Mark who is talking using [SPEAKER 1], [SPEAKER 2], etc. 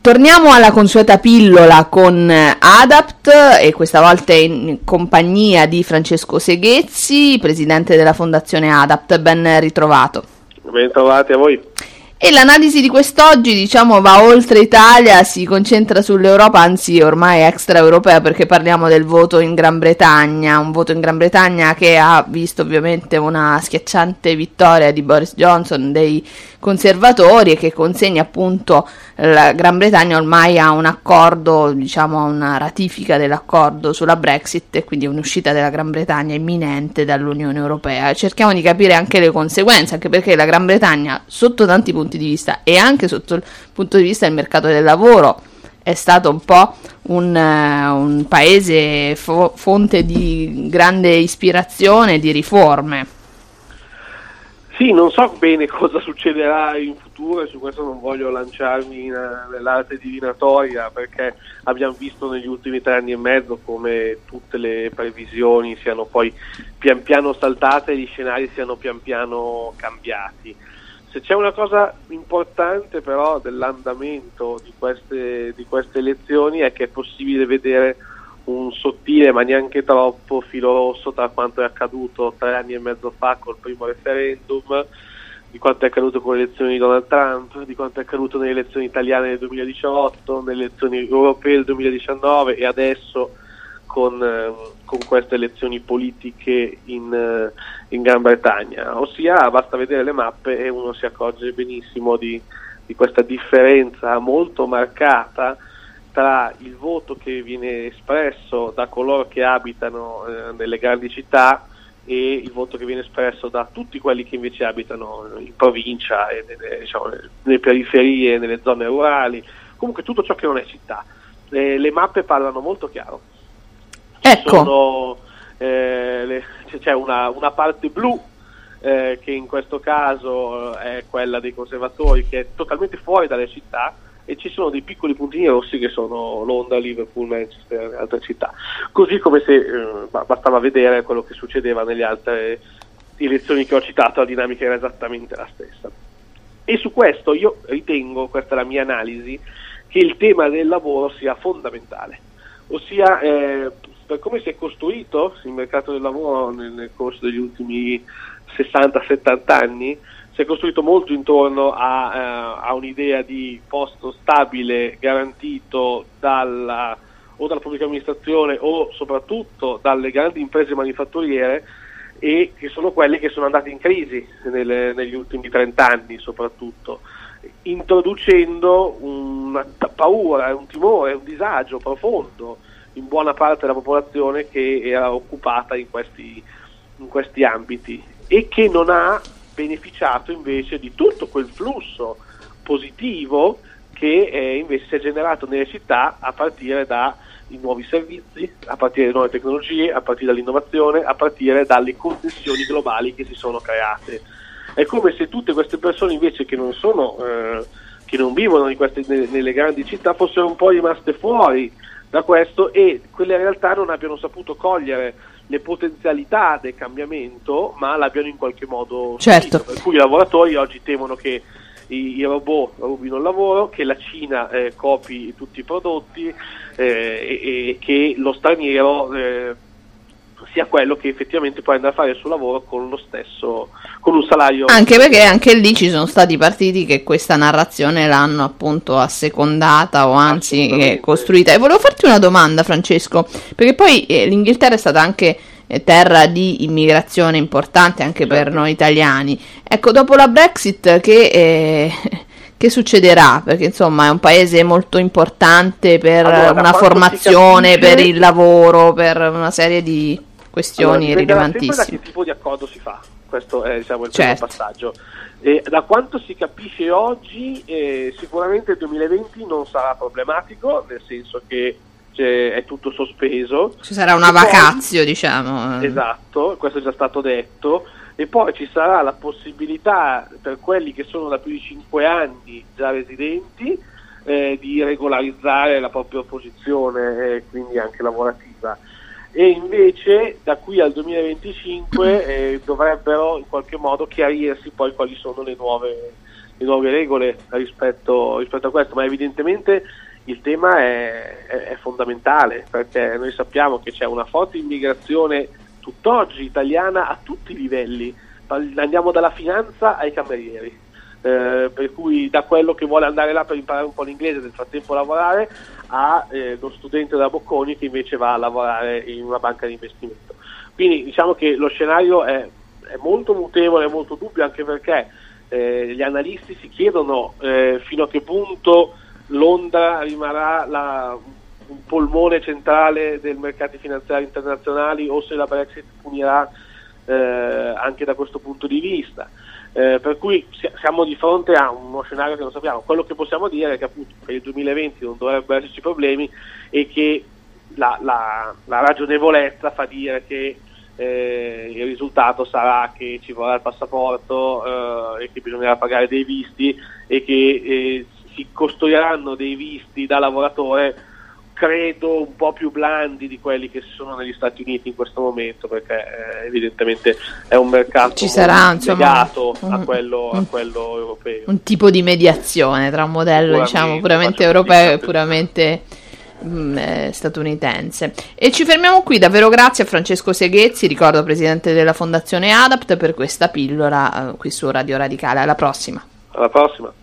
[SPEAKER 1] Torniamo alla consueta pillola con Adapt e questa volta in compagnia di Francesco Seghezzi, presidente della Fondazione Adapt. Ben ritrovato.
[SPEAKER 2] Ben trovati a voi.
[SPEAKER 1] E l'analisi di quest'oggi, diciamo, va oltre Italia, si concentra sull'Europa, anzi ormai extraeuropea, perché parliamo del voto in Gran Bretagna, un voto in Gran Bretagna che ha visto ovviamente una schiacciante vittoria di Boris Johnson dei conservatori e che consegna appunto la Gran Bretagna ormai a un accordo, diciamo a una ratifica dell'accordo sulla Brexit e quindi un'uscita della Gran Bretagna imminente dall'Unione Europea. Cerchiamo di capire anche le conseguenze, anche perché la Gran Bretagna sotto tanti punti di vista e anche sotto il punto di vista del mercato del lavoro è stato un po' un paese fonte di grande ispirazione, di riforme.
[SPEAKER 2] Sì, non so bene cosa succederà in futuro e su questo non voglio lanciarmi nell'arte divinatoria, perché abbiamo visto negli ultimi 3 anni e mezzo come tutte le previsioni siano poi pian piano saltate e gli scenari siano pian piano cambiati. Se c'è una cosa importante però dell'andamento di queste elezioni è che è possibile vedere un sottile ma neanche troppo filo rosso tra quanto è accaduto 3 anni e mezzo fa col primo referendum, di quanto è accaduto con le elezioni di Donald Trump, di quanto è accaduto nelle elezioni italiane del 2018, nelle elezioni europee del 2019 e adesso con queste elezioni politiche in Gran Bretagna. Ossia, basta vedere le mappe e uno si accorge benissimo di questa differenza molto marcata tra il voto che viene espresso da coloro che abitano nelle grandi città e il voto che viene espresso da tutti quelli che invece abitano in provincia e nelle periferie, nelle zone rurali, comunque tutto ciò che non è città. Le mappe parlano molto chiaro.
[SPEAKER 1] Ecco.
[SPEAKER 2] C'è una parte blu che in questo caso è quella dei conservatori, che è totalmente fuori dalle città, e ci sono dei piccoli puntini rossi che sono Londra, Liverpool, Manchester e altre città, così come se bastava vedere quello che succedeva nelle altre elezioni che ho citato, la dinamica era esattamente la stessa. E su questo io ritengo, questa è la mia analisi, che il tema del lavoro sia fondamentale, ossia per come si è costruito il mercato del lavoro nel corso degli ultimi 60-70 anni. Si è costruito molto intorno a un'idea di posto stabile garantito dalla pubblica amministrazione o soprattutto dalle grandi imprese manifatturiere, e che sono quelle che sono andate in crisi negli ultimi 30 anni soprattutto, introducendo una paura, un timore, un disagio profondo in buona parte della popolazione che era occupata in questi ambiti e che non ha beneficiato invece di tutto quel flusso positivo che invece si è generato nelle città a partire dai nuovi servizi, a partire dalle nuove tecnologie, a partire dall'innovazione, a partire dalle connessioni globali che si sono create. È come se tutte queste persone invece che non vivono nelle grandi città fossero un po' rimaste fuori da questo, e quelle realtà non abbiano saputo cogliere le potenzialità del cambiamento, ma l'abbiano in qualche modo
[SPEAKER 1] certo.
[SPEAKER 2] subito. Per cui i lavoratori oggi temono che i robot rubino il lavoro, che la Cina copi tutti i prodotti e che lo straniero sia quello che effettivamente può andare a fare il suo lavoro con un salario.
[SPEAKER 1] Anche perché anche lì ci sono stati partiti che questa narrazione l'hanno appunto assecondata o anzi costruita. E volevo farti una domanda, Francesco, perché poi l'Inghilterra è stata anche terra di immigrazione importante anche per noi italiani. Ecco, dopo la Brexit che succederà? Perché insomma è un paese molto importante per una formazione, per il lavoro, per una serie di questioni rilevantissime.
[SPEAKER 2] Da che tipo di accordo si fa? Questo è il primo passaggio. Da quanto si capisce oggi, sicuramente il 2020 non sarà problematico, nel senso che è tutto sospeso.
[SPEAKER 1] Ci sarà una vacazio, diciamo.
[SPEAKER 2] Esatto, questo è già stato detto. E poi ci sarà la possibilità per quelli che sono da più di 5 anni già residenti di regolarizzare la propria posizione, quindi anche lavorativa. E invece da qui al 2025 dovrebbero in qualche modo chiarirsi poi quali sono le nuove nuove regole rispetto a questo, ma evidentemente il tema è fondamentale, perché noi sappiamo che c'è una forte immigrazione tutt'oggi italiana a tutti i livelli, andiamo dalla finanza ai camerieri, per cui da quello che vuole andare là per imparare un po' l'inglese e nel frattempo lavorare a lo studente da Bocconi che invece va a lavorare in una banca di investimento. Quindi diciamo che lo scenario è molto mutevole, è molto dubbio, anche perché gli analisti si chiedono fino a che punto Londra rimarrà un polmone centrale dei mercati finanziari internazionali o se la Brexit punirà anche da questo punto di vista. Per cui siamo di fronte a uno scenario che non sappiamo. Quello che possiamo dire è che appunto per il 2020 non dovrebbero esserci problemi e che la ragionevolezza fa dire che il risultato sarà che ci vorrà il passaporto e che bisognerà pagare dei visti e che si costruiranno dei visti da lavoratore, credo un po' più blandi di quelli che ci sono negli Stati Uniti in questo momento, perché evidentemente è un mercato
[SPEAKER 1] ci sarà,
[SPEAKER 2] legato a quello europeo.
[SPEAKER 1] Un tipo di mediazione tra un modello diciamo puramente europeo e puramente statunitense. E ci fermiamo qui. Davvero grazie a Francesco Seghezzi, ricordo presidente della Fondazione ADAPT, per questa pillola qui su Radio Radicale. Alla prossima.